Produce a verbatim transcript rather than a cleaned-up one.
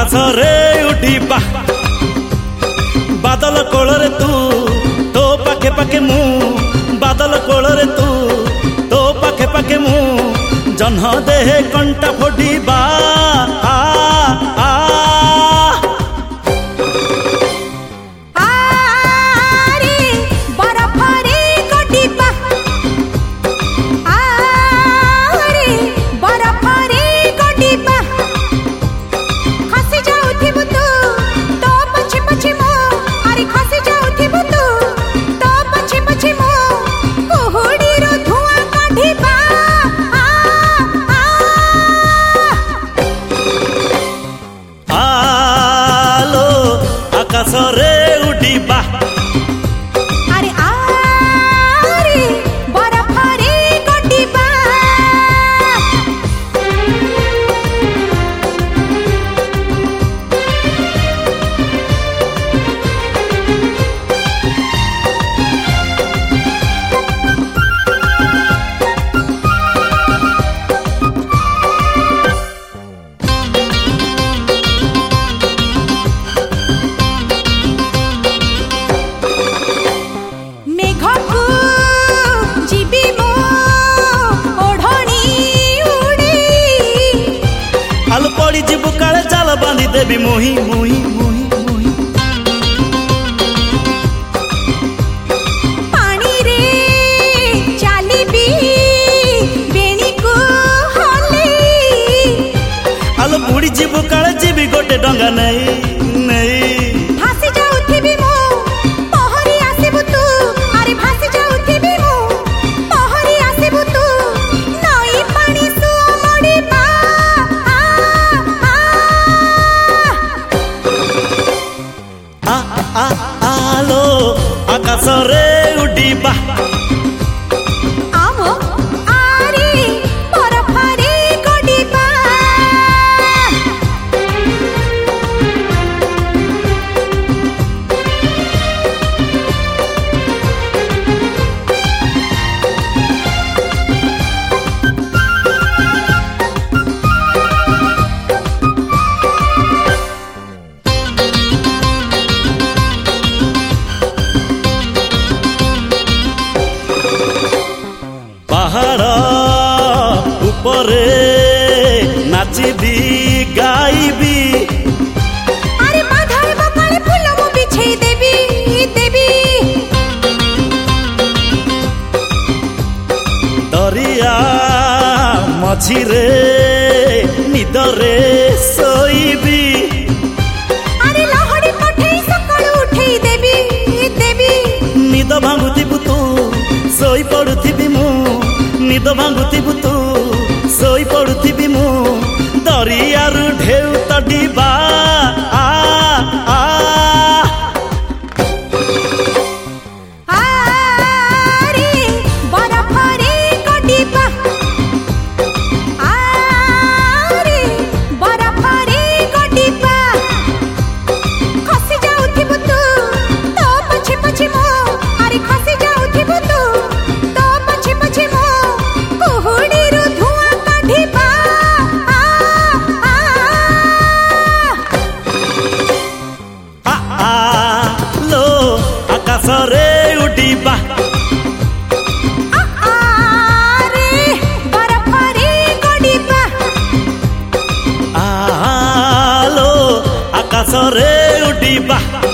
ଆକାଶରେ ଉଠିବା ବାଦଲ କୋଳରେ ତୁ ତୋ ପାଖେ ପାଖେ ମୁଁ ବାଦଲ କୋଳରେ ତୁ ତୋ ପାଖେ ପାଖେ ମୁଁ ଜହ୍ନ ଦେହେ କଣ୍ଟା ଫୋଡ଼ିବା ଆ ଆ ଆକାଶରେ ଉଡ଼ିବା ଆରେ ଆରେ ବରଫରେ ଗଡ଼ିବା ପଡ଼ି ଯିବୁ କାଳେ ଚାଲ ବାନ୍ଧି ଦେବି ମୁହିଁ ମୁହିଁ ମୁହିଁ ମୁହିଁ ପାଣିରେ ଚାଲିବି ବେଣୀକୁ ହଲେଇ ଆଲୋ ବୁଡ଼ି ଯିବୁ କାଳେ ଯିବି ଗୋଟେ ଡଙ୍ଗା ନେଇ ନେଇ ଭାସି ଯାଉଥିବି ମୁଁ ପହରି ଆସିବୁ ତୁ ଆରେ ଭାସି ଯାଉଥିବି ମୁଁ ପହରି ଆସିବୁ ତୁ ନଈ ପାଣି ସୁଅ ମଡ଼ିବା ଆ ଆଲୋ ଆକାଶରେ ଉଡ଼ିବା ଆମ ଆରେ ବରଫରେ ଗଡ଼ିବା ପାହାଡ଼ ଉପରେ ନାଚିବି ଗାଇବି ଆରେ ବାଧାଏ ବକାଳେ ଫୁଲ ମୁଁ ବିଛେଇ ଦେବି ଦେବି ଦରିଆ ମଝିରେ ନିଦରେ ଶୋଇବି ଆରେ ଲହଡ଼ି ପଠେଇ ସକାଳୁ ଉଠେଇ ଦେବି ଦେବି ନିଦ ଭାଙ୍ଗୁଥିବୁ ତୁ ଶୋଇ ପଡୁଥିବି ମୁଁ ନିଦ ଭାଙ୍ଗୁଥିବୁ ତୁ ଶୋଇ ପଡୁଥିବି ମୁଁ ଦରିଆରୁ ଢେଉ ତଡ଼ିବା ଆ ଆ ଆରେ ବରଫରେ ଗଡ଼ିବା ଆରେ ବରଫରେ ଗଡ଼ିବା ଖସି ଯାଉଥିବୁ ତୁ ତୋ ପଛେ ପଛେ ମୁଁ ଆରେ ଖସି ଯାଉଥିବୁ ତୁ ତୋ ପଛେ ପଛେ ମୁଁ କୁହୁଡ଼ିରୁ ଧୂଆଁ କାଢ଼ିବା ଆ ଆଲୋ ଆକାଶରେ ଉଡ଼ିବା ଆରେ ବରଫରେ ଗଡ଼ିବା ଆଲୋ ଆକାଶରେ ଉଡ଼ିବା।